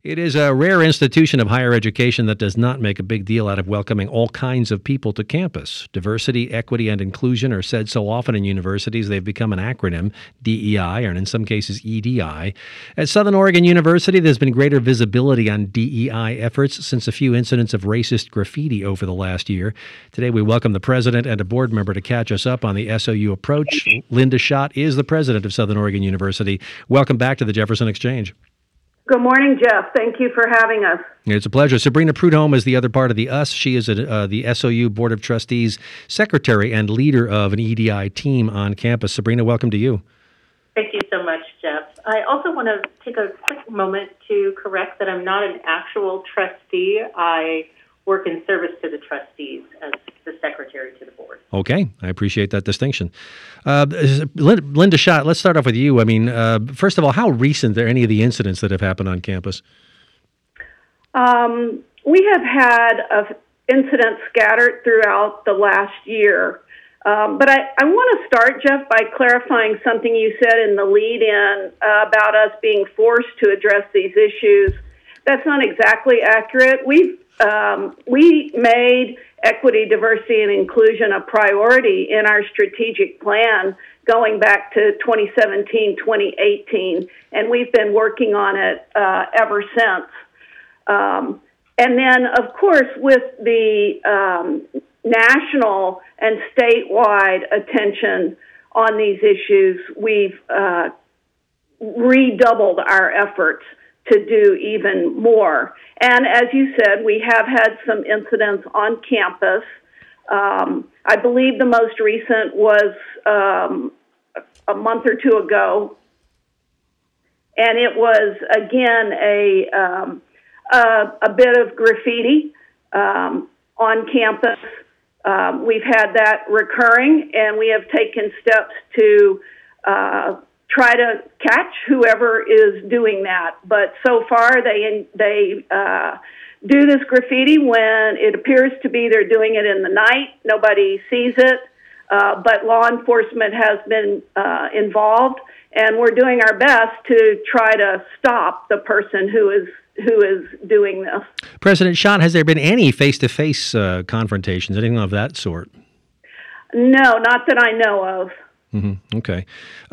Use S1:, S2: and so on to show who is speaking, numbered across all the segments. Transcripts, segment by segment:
S1: It is a rare institution of higher education that does not make a big deal out of welcoming all kinds of people to campus. Diversity, equity, and inclusion are said so often in universities they've become an acronym, DEI, or in some cases EDI. At Southern Oregon University, there's been greater visibility on DEI efforts since a few incidents of racist graffiti over the last year. Today, we welcome the president and a board member to catch us up on the SOU approach. Linda Schott is the president of Southern Oregon University. Welcome back to the Jefferson Exchange.
S2: Good morning, Jeff. Thank you for having us.
S1: It's a pleasure. Sabrina Prudhomme is the other part of the us. She is the SOU Board of Trustees secretary and leader of an EDI team on campus. Sabrina, welcome to you.
S3: Thank you so much, Jeff. I also want to take a quick moment to correct that I'm not an actual trustee. I work in service to the trustees as the secretary to the board.
S1: Okay, I appreciate that distinction. Linda Schott, let's start off with you. I mean, first of all, how recent are any of the incidents that have happened on campus?
S2: We have had incidents scattered throughout the last year. But I want to start, Jeff, by clarifying something you said in the lead-in about us being forced to address these issues. That's not exactly accurate. We made equity, diversity, and inclusion a priority in our strategic plan going back to 2017, 2018, and we've been working on it ever since. And then, of course, with the national and statewide attention on these issues, we've redoubled our efforts to do even more. And as you said, we have had some incidents on campus. I believe the most recent was a month or two ago, and it was, again, a bit of graffiti on campus. We've had that recurring, and we have taken steps to try to catch whoever is doing that. But so far, they do this graffiti when it appears to be they're doing it in the night. Nobody sees it, but law enforcement has been involved, and we're doing our best to try to stop the person who is doing this.
S1: President Schott, has there been any face-to-face confrontations, anything of that sort?
S2: No, not that I know of.
S1: Mm-hmm. Okay.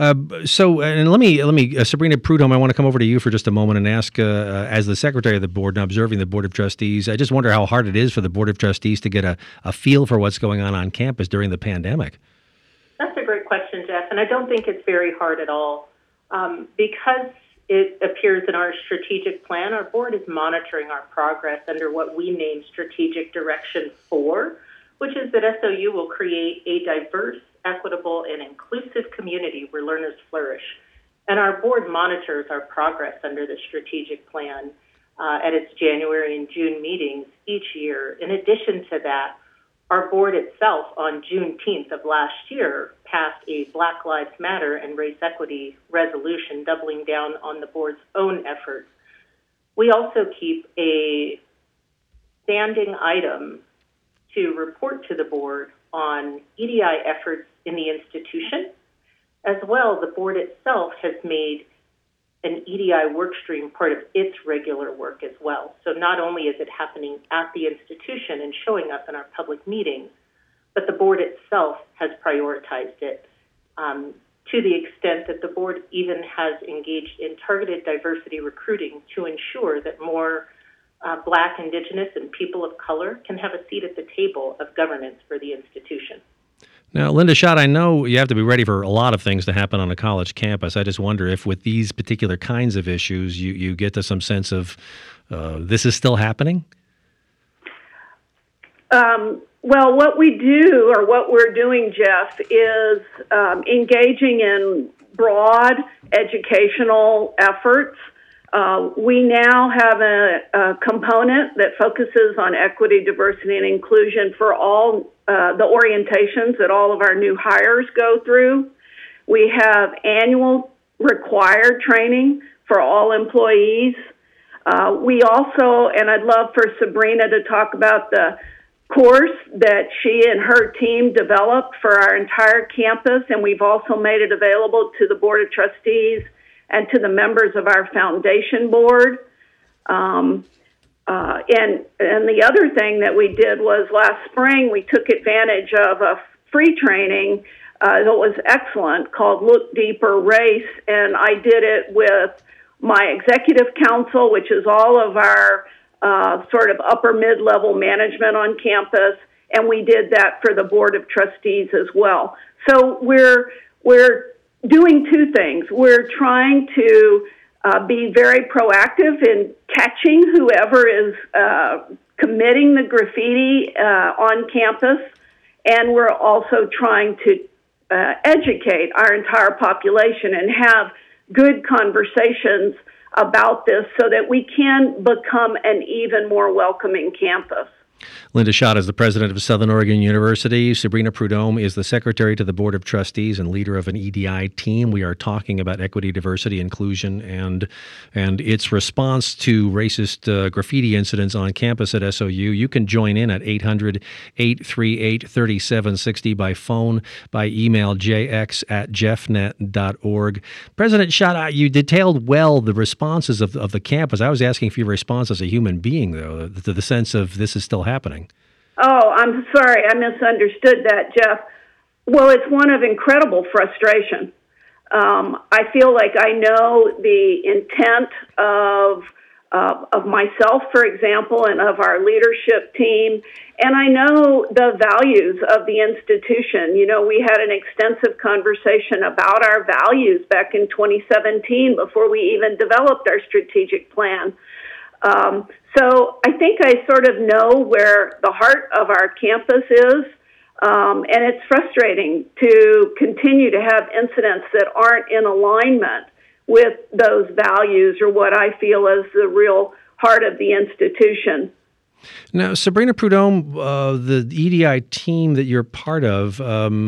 S1: So, and let me, Sabrina Prudhomme, I want to come over to you for just a moment and ask, as the secretary of the board and observing the Board of Trustees, I just wonder how hard it is for the Board of Trustees to get a feel for what's going on campus during the pandemic.
S3: That's a great question, Jeff, and I don't think it's very hard at all. Because it appears in our strategic plan, our board is monitoring our progress under what we name Strategic Direction 4, which is that SOU will create a diverse, equitable, and inclusive community where learners flourish. And our board monitors our progress under the strategic plan at its January and June meetings each year. In addition to that, our board itself on Juneteenth of last year passed a Black Lives Matter and race equity resolution, doubling down on the board's own efforts. We also keep a standing item to report to the board on EDI efforts in the institution. As well, the board itself has made an EDI workstream part of its regular work as well. So not only is it happening at the institution and showing up in our public meetings, but the board itself has prioritized it to the extent that the board even has engaged in targeted diversity recruiting to ensure that more Black, Indigenous, and people of color can have a seat at the table of governance for the institution.
S1: Now, Linda Schott, I know you have to be ready for a lot of things to happen on a college campus. I just wonder if with these particular kinds of issues, you get to some sense of this is still happening?
S2: Well, what we do, or what we're doing, Jeff, is engaging in broad educational efforts. We now have a component that focuses on equity, diversity, and inclusion for all the orientations that all of our new hires go through. We have annual required training for all employees. We also, and I'd love for Sabrina to talk about the course that she and her team developed for our entire campus, and we've also made it available to the Board of Trustees and to the members of our foundation board. And the other thing that we did was last spring we took advantage of a free training that was excellent called Look Deeper Race, and I did it with my executive council, which is all of our sort of upper mid-level management on campus, and we did that for the Board of Trustees as well. So we're doing two things. We're trying to be very proactive in catching whoever is committing the graffiti on campus, and we're also trying to educate our entire population and have good conversations about this so that we can become an even more welcoming campus.
S1: Linda Schott is the president of Southern Oregon University. Sabrina Prudhomme is the secretary to the Board of Trustees and leader of an EDI team. We are talking about equity, diversity, inclusion, and its response to racist graffiti incidents on campus at SOU. You can join in at 800-838-3760 by phone, by email, jx@jeffnet.org. President Schott, you detailed well the responses of the campus. I was asking for your response as a human being, though, to the sense of this is still happening.
S2: Oh, I'm sorry. I misunderstood that, Jeff. Well, it's one of incredible frustration. I feel like I know the intent of myself, for example, and of our leadership team, and I know the values of the institution. You know, we had an extensive conversation about our values back in 2017 before we even developed our strategic plan. So I think I sort of know where the heart of our campus is, and it's frustrating to continue to have incidents that aren't in alignment with those values or what I feel is the real heart of the institution.
S1: Now, Sabrina Prudhomme, the EDI team that you're part of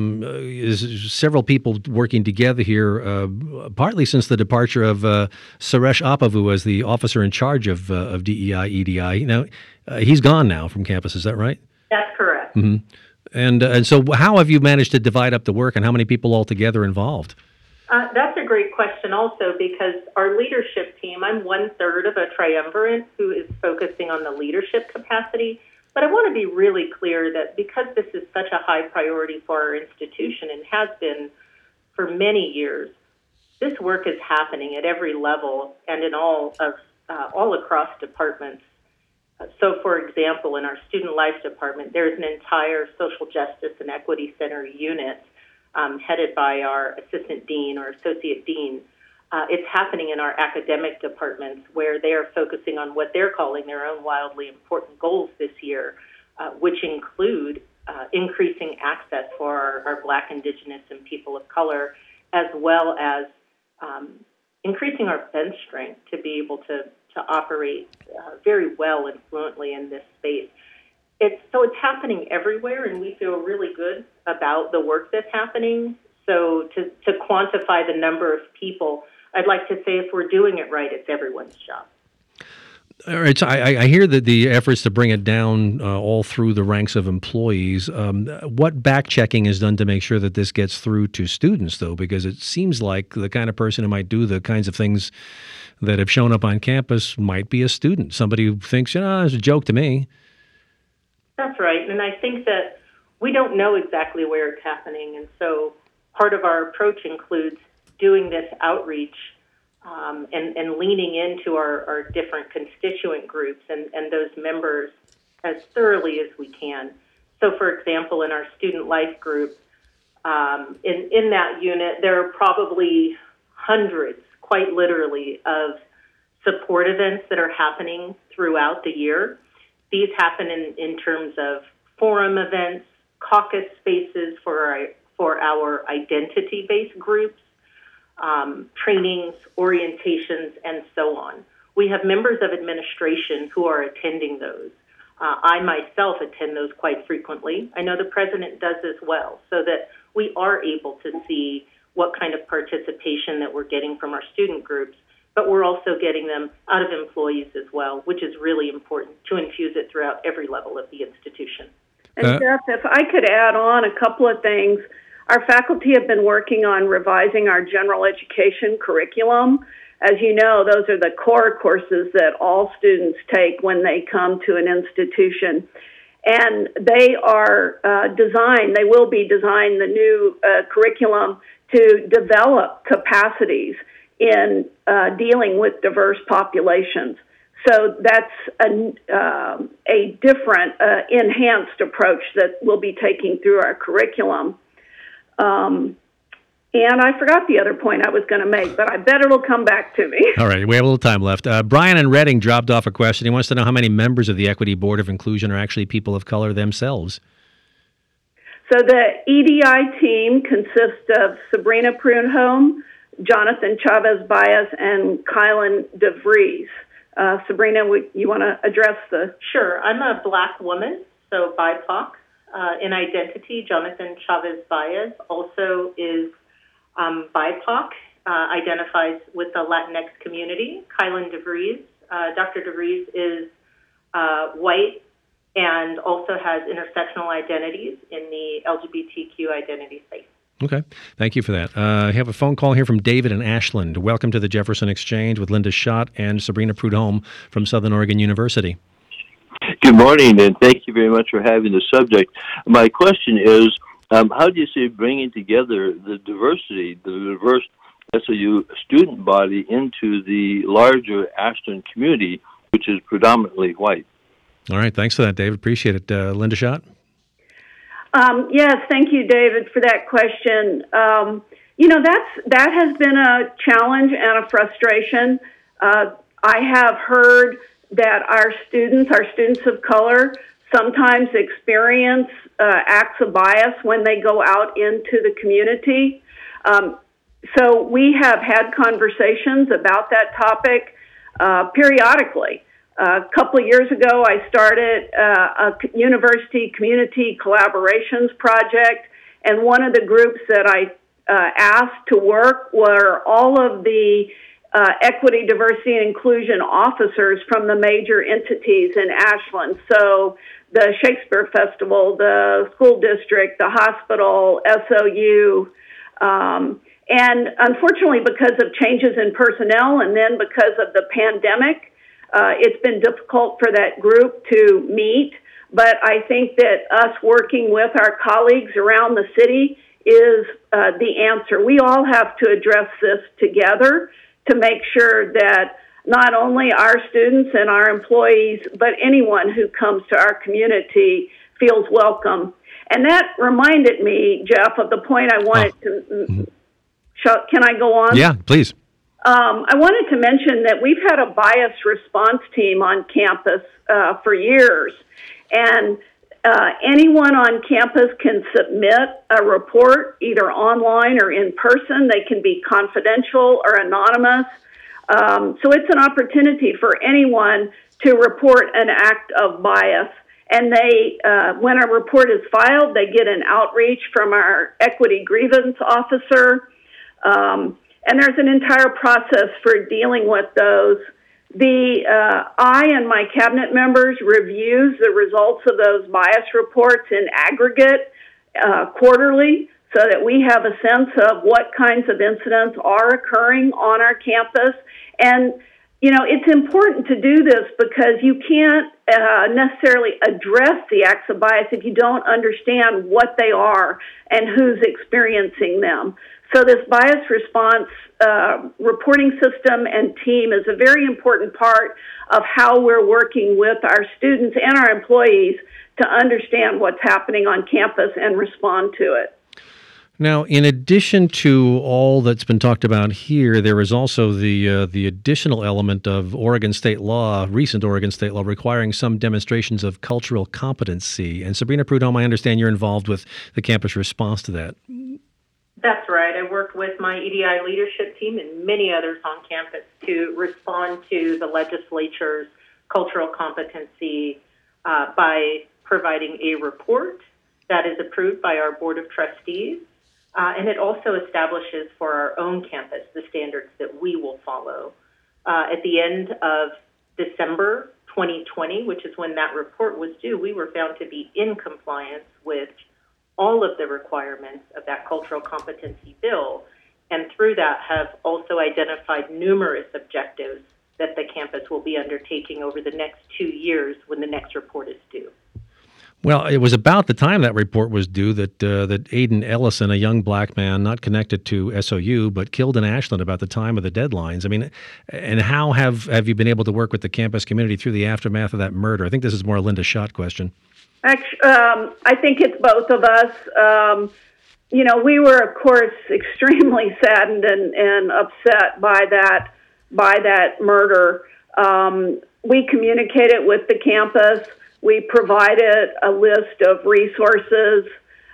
S1: is several people working together here, partly since the departure of Suresh Apavu as the officer in charge of DEI, EDI. Now, he's gone now from campus, is that right?
S3: That's correct.
S1: Mm-hmm. And so how have you managed to divide up the work, and how many people altogether involved?
S3: That's a great question also, because our leadership team, I'm 1/3 of a triumvirate who is focusing on the leadership capacity. But I want to be really clear that because this is such a high priority for our institution and has been for many years, this work is happening at every level and in all across departments. So, for example, in our Student Life Department, there's an entire Social Justice and Equity Center unit headed by our assistant dean or associate dean. It's happening in our academic departments where they are focusing on what they're calling their own wildly important goals this year, which include increasing access for our Black, Indigenous, and people of color, as well as increasing our bench strength to be able to operate very well and fluently in this space. So it's happening everywhere, and we feel really good about the work that's happening. So to quantify the number of people, I'd like to say if we're doing it right, it's everyone's job.
S1: All right, so I hear that the efforts to bring it down all through the ranks of employees. What back-checking is done to make sure that this gets through to students, though? Because it seems like the kind of person who might do the kinds of things that have shown up on campus might be a student, somebody who thinks, it's a joke to me.
S3: That's right, and I think that we don't know exactly where it's happening, and so part of our approach includes doing this outreach and leaning into our different constituent groups and those members as thoroughly as we can. So, for example, in our Student Life group, in that unit, there are probably hundreds, quite literally, of support events that are happening throughout the year. These happen in terms of forum events, caucus spaces for our identity-based groups, trainings, orientations, and so on. We have members of administration who are attending those. I myself attend those quite frequently. I know the president does as well, so that we are able to see what kind of participation that we're getting from our student groups, but we're also getting them out of employees as well, which is really important to infuse it throughout every level of the institution.
S2: And Jeff, if I could add on a couple of things. Our faculty have been working on revising our general education curriculum, as you know, those are the core courses that all students take when they come to an institution. And they are they will be designed, the new curriculum, to develop capacities in dealing with diverse populations. So that's a different, enhanced approach that we'll be taking through our curriculum. And I forgot the other point I was going to make, but I bet it'll come back to me.
S1: All right, we have a little time left. Brian in Reading dropped off a question. He wants to know how many members of the Equity Board of Inclusion are actually people of color themselves.
S2: So the EDI team consists of Sabrina Prunholm, Jonathan Chavez-Baez, and Kylan DeVries. Sabrina, you want to address the...
S3: Sure. I'm a Black woman, so BIPOC. In identity, Jonathan Chavez-Baez also is BIPOC, identifies with the Latinx community. Kylan DeVries, Dr. DeVries is white and also has intersectional identities in the LGBTQ identity space.
S1: Okay. Thank you for that. I have a phone call here from David in Ashland. Welcome to the Jefferson Exchange with Linda Schott and Sabrina Prudhomme from Southern Oregon University.
S4: Good morning, and thank you very much for having the subject. My question is, how do you see bringing together the diverse SOU student body into the larger Ashland community, which is predominantly white?
S1: All right. Thanks for that, David. Appreciate it. Linda Schott?
S2: Yes, thank you, David, for that question. That has been a challenge and a frustration. I have heard that our students of color, sometimes experience acts of bias when they go out into the community. So we have had conversations about that topic periodically. A couple of years ago, I started a university community collaborations project, and one of the groups that I asked to work were all of the equity, diversity, and inclusion officers from the major entities in Ashland. So the Shakespeare Festival, the school district, the hospital, SOU. And unfortunately, because of changes in personnel and then because of the pandemic, it's been difficult for that group to meet. But I think that us working with our colleagues around the city is the answer. We all have to address this together to make sure that not only our students and our employees, but anyone who comes to our community feels welcome. And that reminded me, Jeff, of the point I wanted to... Can I go on?
S1: Yeah, please.
S2: I wanted to mention that we've had a bias response team on campus for years. And anyone on campus can submit a report, either online or in person. They can be confidential or anonymous. So it's an opportunity for anyone to report an act of bias. And they, when a report is filed, they get an outreach from our equity grievance officer. And there's an entire process for dealing with those. I and my cabinet members reviews the results of those bias reports in aggregate quarterly so that we have a sense of what kinds of incidents are occurring on our campus. And, it's important to do this because you can't necessarily address the acts of bias if you don't understand what they are and who's experiencing them. So this bias response reporting system and team is a very important part of how we're working with our students and our employees to understand what's happening on campus and respond to it.
S1: Now, in addition to all that's been talked about here, there is also the additional element of Oregon state law, recent Oregon state law, requiring some demonstrations of cultural competency. And Sabrina Prudhomme, I understand you're involved with the campus response to that.
S3: That's right. I worked with my EDI leadership team and many others on campus to respond to the legislature's cultural competency by providing a report that is approved by our Board of Trustees. And it also establishes for our own campus the standards that we will follow. At the end of December 2020, which is when that report was due, we were found to be in compliance with all of the requirements of that cultural competency bill. and through that have also identified numerous objectives that the campus will be undertaking over the next 2 years when the next report is due.
S1: Well, it was about the time that report was due that Aiden Ellison, a young black man not connected to SOU, but killed in Ashland about the time of the deadlines. I mean, and how have you been able to work with the campus community through the aftermath of that murder? I think this is more a Linda Schott question.
S2: Actually, I think it's both of us. We were, of course, extremely saddened and upset by that murder. We communicated with the campus. We provided a list of resources.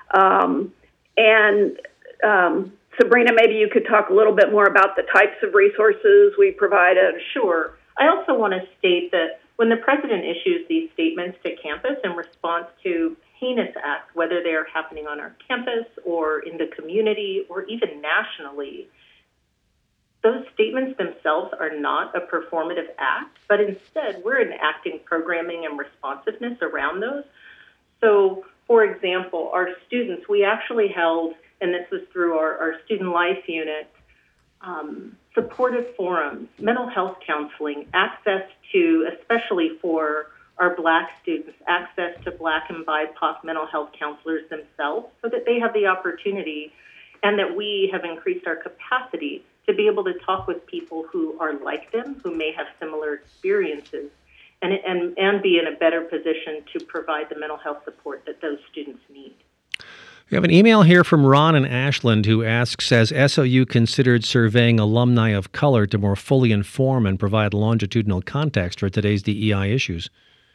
S2: Sabrina, maybe you could talk a little bit more about the types of resources we provided.
S3: Sure. I also want to state that when the president issues these statements to campus in response to heinous acts, whether they are happening on our campus or in the community or even nationally, those statements themselves are not a performative act, but instead we're enacting programming and responsiveness around those. So, for example, our students, we actually held, and this was through our student life unit, supportive forums, mental health counseling, access to, especially for our Black students, access to Black and BIPOC mental health counselors themselves so that they have the opportunity and that we have increased our capacity to be able to talk with people who are like them, who may have similar experiences, and be in a better position to provide the mental health support that those students need.
S1: We have an email here from Ron in Ashland who asks, has SOU considered surveying alumni of color to more fully inform and provide longitudinal context for today's DEI issues?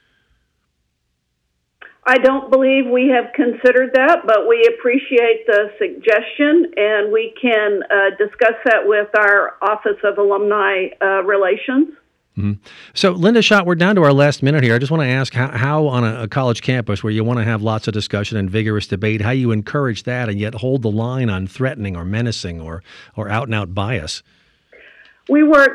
S2: I don't believe we have considered that, but we appreciate the suggestion, and we can discuss that with our Office of Alumni Relations.
S1: Mm-hmm. So, Linda Schott, we're down to our last minute here. I just want to ask how on a college campus where you want to have lots of discussion and vigorous debate, how you encourage that and yet hold the line on threatening or menacing or out-and-out bias.
S2: We work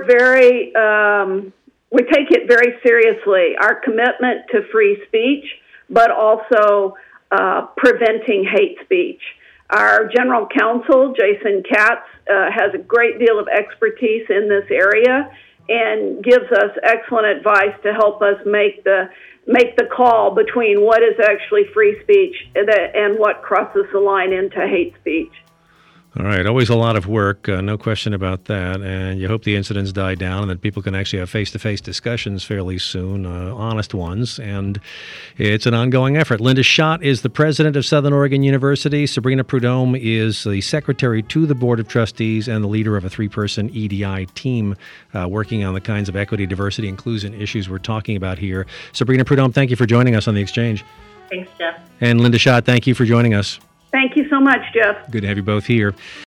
S2: we take it very seriously, our commitment to free speech, but also preventing hate speech. Our general counsel, Jason Katz, has a great deal of expertise in this area and gives us excellent advice to help us make the call between what is actually free speech and what crosses the line into hate speech.
S1: All right. Always a lot of work. No question about that. And you hope the incidents die down and that people can actually have face-to-face discussions fairly soon, honest ones. And it's an ongoing effort. Linda Schott is the president of Southern Oregon University. Sabrina Prudhomme is the secretary to the Board of Trustees and the leader of a 3-person EDI team working on the kinds of equity, diversity, inclusion issues we're talking about here. Sabrina Prudhomme, thank you for joining us on The Exchange.
S3: Thanks, Jeff.
S1: And Linda Schott, thank you for joining us.
S2: Thank you so much, Jeff.
S1: Good to have you both here.